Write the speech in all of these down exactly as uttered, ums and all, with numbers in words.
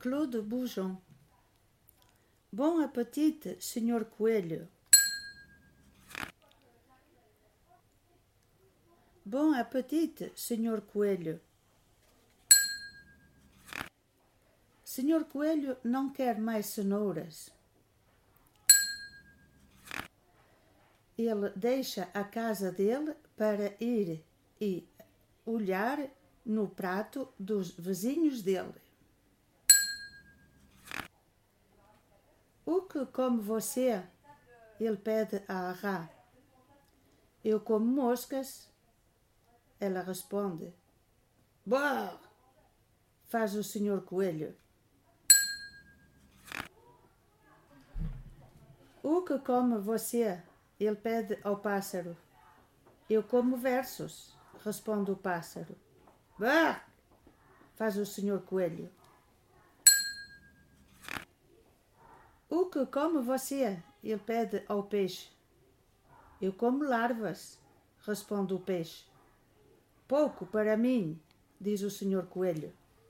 Claude Boujon. Bom apetite, senhor Coelho. Bom apetite, senhor Coelho. Senhor Coelho não quer mais cenouras. Ele deixa a casa dele para ir e olhar no prato dos vizinhos dele. O que come você? Ele pede à rã. Eu como moscas. Ela responde. Bah! Faz o senhor Coelho. O que come você? Ele pede ao pássaro. Eu como versos, responde o pássaro. Bah! Faz o senhor Coelho. O que come você? Ele pede ao peixe. Eu como larvas, responde o peixe. Pouco para mim, diz o senhor Coelho.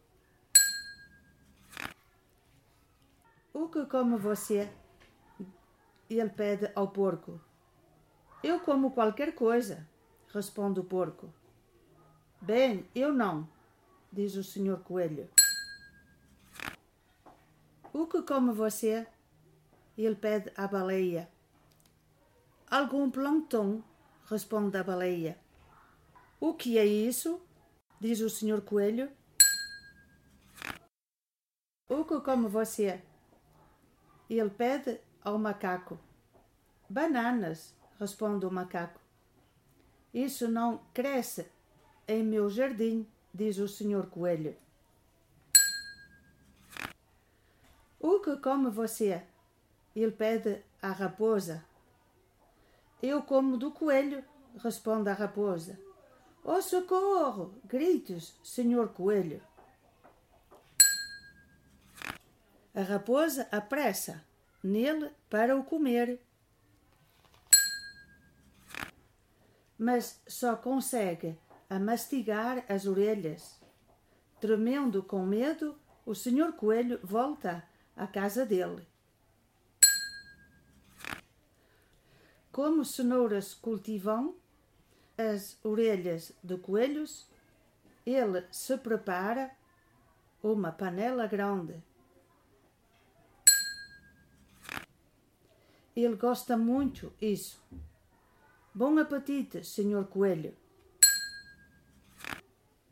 O que come você? Ele pede ao porco. Eu como qualquer coisa, responde o porco. Bem, eu não, diz o senhor Coelho. O que come você? Ele pede à baleia. Algum plâncton, responde a baleia. O que é isso? Diz o senhor Coelho. O que come você? Ele pede ao macaco. Bananas, responde o macaco. Isso não cresce em meu jardim, diz o senhor Coelho. O que come você? Ele pede à raposa. Eu como do coelho, responde a raposa. Oh, socorro! Gritos, senhor Coelho. A raposa apressa nele para o comer, mas só consegue a mastigar as orelhas. Tremendo com medo, o senhor Coelho volta à casa dele. Como cenouras cultivam as orelhas de coelhos, ele se prepara uma panela grande. Ele gosta muito isso. Bom apetite, senhor Coelho.